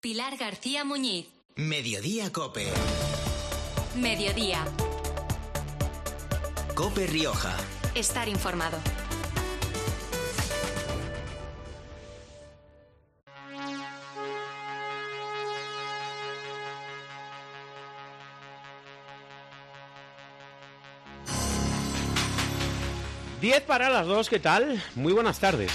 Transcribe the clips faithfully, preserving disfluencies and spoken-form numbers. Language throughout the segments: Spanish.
Pilar García Muñiz. Mediodía Cope. Mediodía. Cope Rioja. Estar informado. Diez para las dos, ¿qué tal? Muy buenas tardes.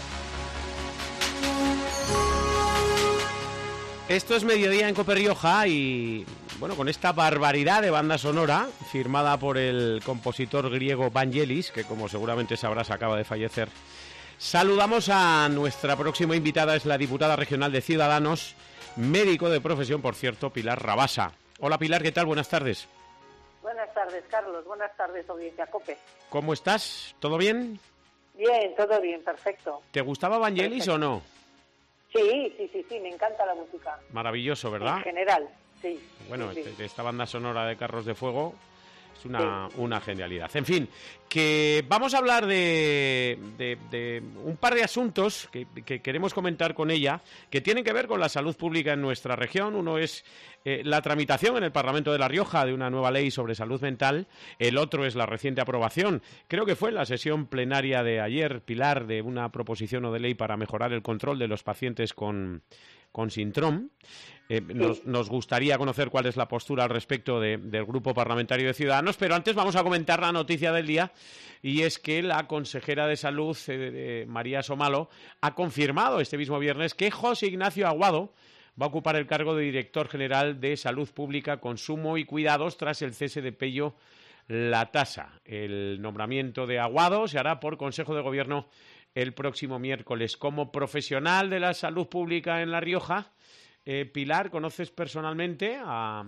Esto es Mediodía en Cope Rioja y, bueno, con esta barbaridad de banda sonora firmada por el compositor griego Vangelis, que como seguramente sabrás acaba de fallecer, saludamos a nuestra próxima invitada, es la diputada regional de Ciudadanos, médico de profesión, por cierto, Pilar Rabasa. Hola Pilar, ¿qué tal? Buenas tardes. Buenas tardes, Carlos. Buenas tardes, audiencia Cope. ¿Cómo estás? ¿Todo bien? Bien, todo bien, perfecto. ¿Te gustaba Vangelis perfecto. o no? Sí, sí, sí, sí, me encanta la música. Maravilloso, ¿verdad? En general, sí. Bueno, sí, sí. esta banda sonora de Carros de Fuego es una, sí. una genialidad. En fin, que vamos a hablar de, de, de un par de asuntos que, que queremos comentar con ella, que tienen que ver con la salud pública en nuestra región. Uno es eh, la tramitación en el Parlamento de La Rioja de una nueva ley sobre salud mental. El otro es la reciente aprobación, creo que fue en la sesión plenaria de ayer, Pilar, de una proposición o de ley para mejorar el control de los pacientes con... con síndrome. Eh, nos, nos gustaría conocer cuál es la postura al respecto de, del Grupo Parlamentario de Ciudadanos, pero antes vamos a comentar la noticia del día, y es que la consejera de Salud, eh, María Somalo, ha confirmado este mismo viernes que José Ignacio Aguado va a ocupar el cargo de Director General de Salud Pública, Consumo y Cuidados tras el cese de Pello Latasa. El nombramiento de Aguado se hará por Consejo de Gobierno el próximo miércoles. Como profesional de la salud pública en La Rioja, eh, Pilar, ¿conoces personalmente a,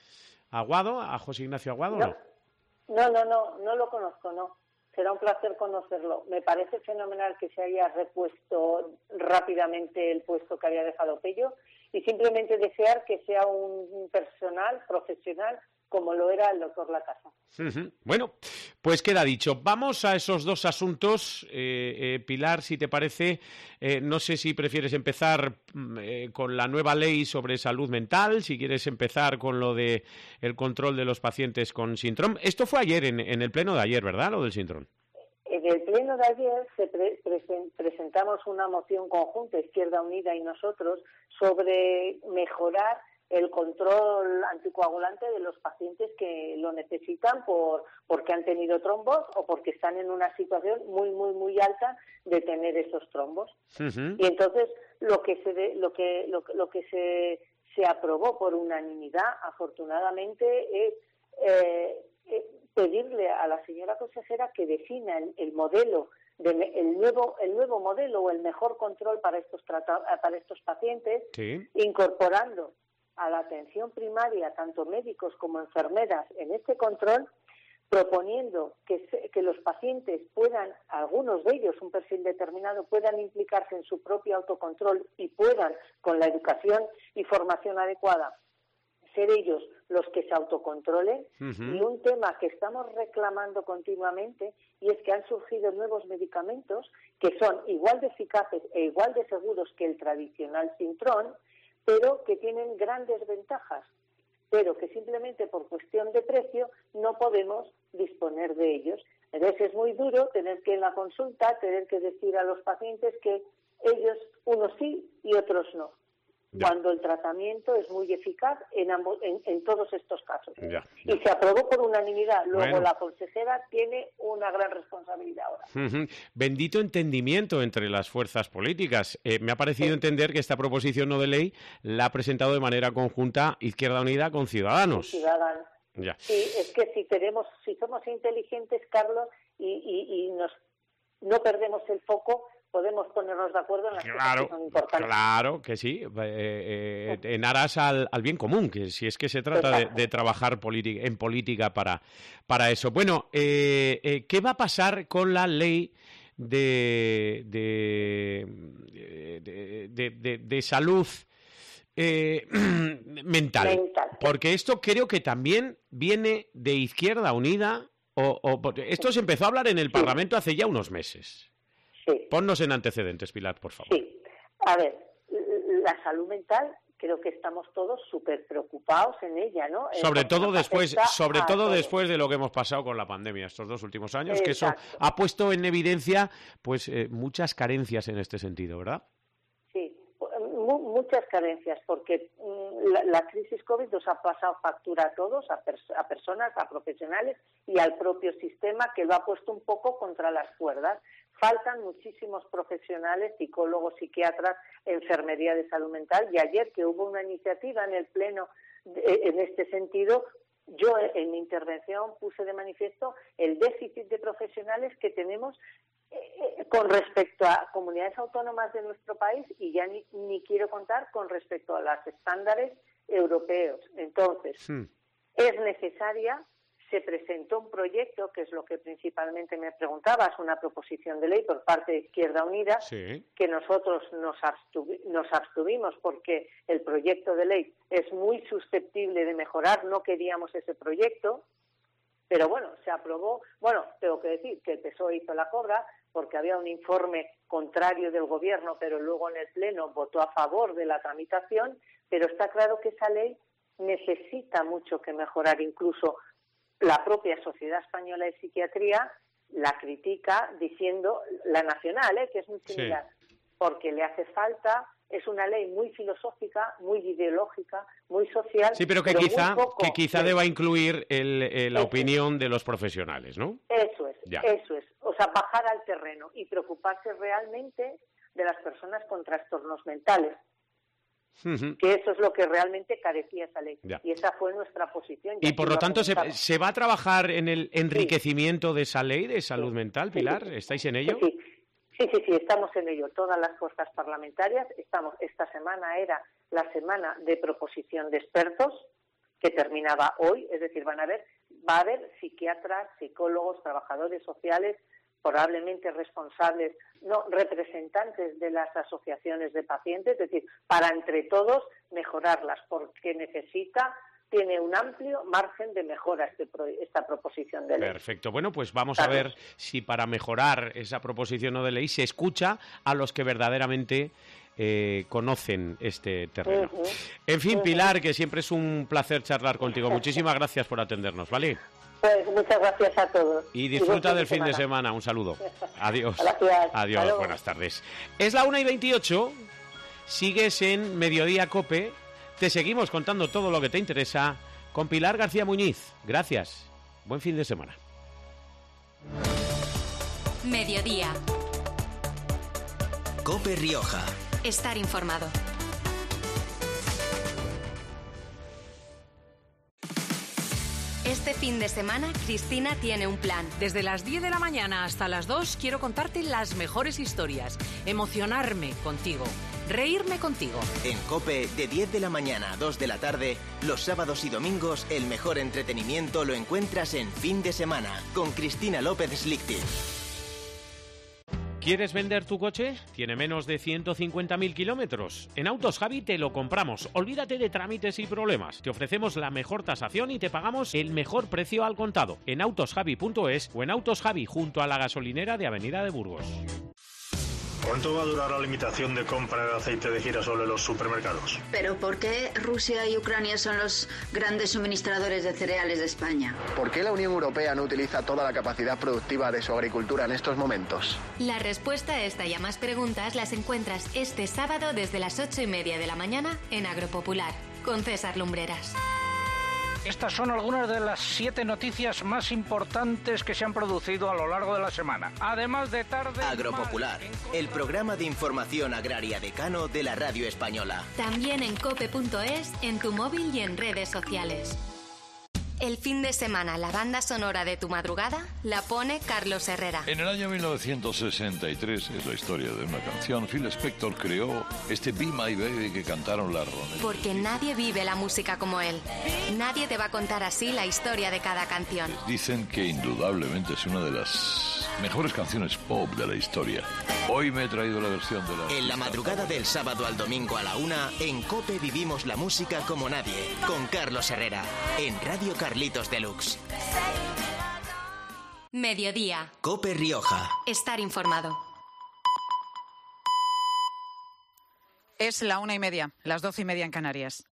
a Aguado, a José Ignacio Aguado? No, no, no, no, no lo conozco, no. Será un placer conocerlo. Me parece fenomenal que se haya repuesto rápidamente el puesto que había dejado Pello y simplemente desear que sea un personal profesional como lo era el doctor Latasa. Uh-huh. Bueno, pues queda dicho. Vamos a esos dos asuntos. Eh, eh, Pilar, si te parece, eh, no sé si prefieres empezar eh, con la nueva ley sobre salud mental, si quieres empezar con lo de el control de los pacientes con síndrome. Esto fue ayer, en, en el pleno de ayer, ¿verdad?, lo del síndrome. En el pleno de ayer se pre- presen- presentamos una moción conjunta, Izquierda Unida y nosotros, sobre mejorar el control anticoagulante de los pacientes que lo necesitan por porque han tenido trombos o porque están en una situación muy muy muy alta de tener esos trombos. Uh-huh. Y entonces lo que se de, lo que lo, lo que se se aprobó por unanimidad, afortunadamente, es eh, eh, pedirle a la señora consejera que defina el, el modelo de, el nuevo el nuevo modelo o el mejor control para estos trata, para estos pacientes, sí. incorporando a la atención primaria, tanto médicos como enfermeras, en este control, proponiendo que, se, que los pacientes puedan, algunos de ellos, un perfil determinado, puedan implicarse en su propio autocontrol y puedan, con la educación y formación adecuada, ser ellos los que se autocontrolen. Uh-huh. Y un tema que estamos reclamando continuamente, y es que han surgido nuevos medicamentos que son igual de eficaces e igual de seguros que el tradicional Sintrón, pero que tienen grandes ventajas, pero que simplemente por cuestión de precio no podemos disponer de ellos. Entonces es muy duro tener que en la consulta, tener que decir a los pacientes que ellos, unos sí y otros no, ya. Cuando el tratamiento es muy eficaz en, ambos, en, en todos estos casos. Ya, ya. Y se aprobó por unanimidad. Luego bueno. La consejera tiene una gran responsabilidad ahora. Uh-huh. Bendito entendimiento entre las fuerzas políticas. Eh, me ha parecido sí. entender que esta proposición no de ley la ha presentado de manera conjunta Izquierda Unida con Ciudadanos. Ciudadanos. Ya. Sí, es que si tenemos, si somos inteligentes, Carlos, y, y, y nos no perdemos el foco, podemos ponernos de acuerdo en las claro, cosas que son importantes. Claro que sí, eh, eh, en aras al, al bien común, que si es que se trata de, de trabajar política, en política para, para eso. Bueno, eh, eh, ¿qué va a pasar con la ley de, de, de, de, de, de salud eh, mental? mental? Porque esto creo que también viene de Izquierda Unida, o, o esto se empezó a hablar en el sí. Parlamento hace ya unos meses. Sí. Ponnos en antecedentes, Pilar, por favor. Sí. A ver, la salud mental creo que estamos todos súper preocupados en ella, ¿no? Sobre todo después, sobre todo todos. después de lo que hemos pasado con la pandemia estos dos últimos años, Exacto. que eso ha puesto en evidencia pues eh, muchas carencias en este sentido, ¿verdad? Sí, muchas carencias, porque la, la crisis COVID nos ha pasado factura a todos, a, pers a personas, a profesionales y al propio sistema, que lo ha puesto un poco contra las cuerdas. Faltan muchísimos profesionales, psicólogos, psiquiatras, enfermería de salud mental, y ayer que hubo una iniciativa en el Pleno de, en este sentido, yo en mi intervención puse de manifiesto el déficit de profesionales que tenemos eh, con respecto a comunidades autónomas de nuestro país, y ya ni, ni quiero contar con respecto a los estándares europeos. Entonces, sí. es necesaria, se presentó un proyecto, que es lo que principalmente me preguntabas, una proposición de ley por parte de Izquierda Unida, sí. que nosotros nos, abstuvi nos abstuvimos porque el proyecto de ley es muy susceptible de mejorar, no queríamos ese proyecto, pero bueno, se aprobó. Bueno, tengo que decir que el P S O E hizo la cobra porque había un informe contrario del Gobierno, pero luego en el Pleno votó a favor de la tramitación, pero está claro que esa ley necesita mucho que mejorar. Incluso la propia Sociedad Española de Psiquiatría la critica diciendo, la nacional, ¿eh? que es muy similar, sí. porque le hace falta, es una ley muy filosófica, muy ideológica, muy social. Sí, pero que pero quizá, poco, que quizá sí. deba incluir el, el, la eso opinión es. de los profesionales, ¿no? Eso es, ya. eso es. O sea, bajar al terreno y preocuparse realmente de las personas con trastornos mentales. Uh-huh. Que eso es lo que realmente carecía esa ley. Ya. Y esa fue nuestra posición. Y por lo tanto, ¿se, ¿se va a trabajar en el enriquecimiento sí. de esa ley de salud sí. mental, Pilar? Sí. ¿Estáis en ello? Sí, sí. sí, sí, sí, estamos en ello. Todas las fuerzas parlamentarias estamos. Esta semana era la semana de proposición de expertos, que terminaba hoy, es decir, van a haber, va a haber psiquiatras, psicólogos, trabajadores sociales, probablemente responsables, no, representantes de las asociaciones de pacientes, es decir, para entre todos mejorarlas, porque necesita, tiene un amplio margen de mejora este pro, esta proposición de ley. Perfecto. Bueno, pues vamos claro. a ver si para mejorar esa proposición de ley se escucha a los que verdaderamente eh, conocen este terreno. Uh-huh. En fin, uh-huh. Pilar, que siempre es un placer charlar contigo. Muchísimas gracias por atendernos, ¿vale? Pues muchas gracias a todos. Y disfruta y del fin semana. de semana. Un saludo. Adiós. Gracias. Adiós. Buenas tardes. Es la una y veintiocho. Sigues en Mediodía COPE. Te seguimos contando todo lo que te interesa con Pilar García Muñiz. Gracias. Buen fin de semana. Mediodía. COPE Rioja. Estar informado. Este fin de semana, Cristina tiene un plan. Desde las diez de la mañana hasta las dos quiero contarte las mejores historias, emocionarme contigo, reírme contigo. En COPE, de diez de la mañana a dos de la tarde, los sábados y domingos, el mejor entretenimiento lo encuentras en Fin de Semana, con Cristina López Slichting. ¿Quieres vender tu coche? Tiene menos de ciento cincuenta mil kilómetros. En Autos Javi te lo compramos. Olvídate de trámites y problemas. Te ofrecemos la mejor tasación y te pagamos el mejor precio al contado. En autosjavi punto es o en Autos Javi, junto a la gasolinera de Avenida de Burgos. ¿Cuánto va a durar la limitación de compra de aceite de girasol en los supermercados? ¿Pero por qué Rusia y Ucrania son los grandes suministradores de cereales de España? ¿Por qué la Unión Europea no utiliza toda la capacidad productiva de su agricultura en estos momentos? La respuesta a esta y a más preguntas las encuentras este sábado desde las ocho y media de la mañana en Agropopular, con César Lumbreras. Estas son algunas de las siete noticias más importantes que se han producido a lo largo de la semana. Además de tarde... Agropopular, el programa de información agraria decano de la radio española. También en cope punto es, en tu móvil y en redes sociales. El fin de semana, la banda sonora de tu madrugada la pone Carlos Herrera. En el año mil novecientos sesenta y tres, es la historia de una canción, Phil Spector creó este Be My Baby que cantaron las Ronettes. Porque nadie vive la música como él. Nadie te va a contar así la historia de cada canción. Dicen que indudablemente es una de las mejores canciones pop de la historia. Hoy me he traído la versión de la... En la madrugada del sábado al domingo a la una, en COPE vivimos la música como nadie, con Carlos Herrera, en Radio Carlitos Deluxe. Mediodía. COPE Rioja. Estar informado. Es la una y media, las doce y media en Canarias.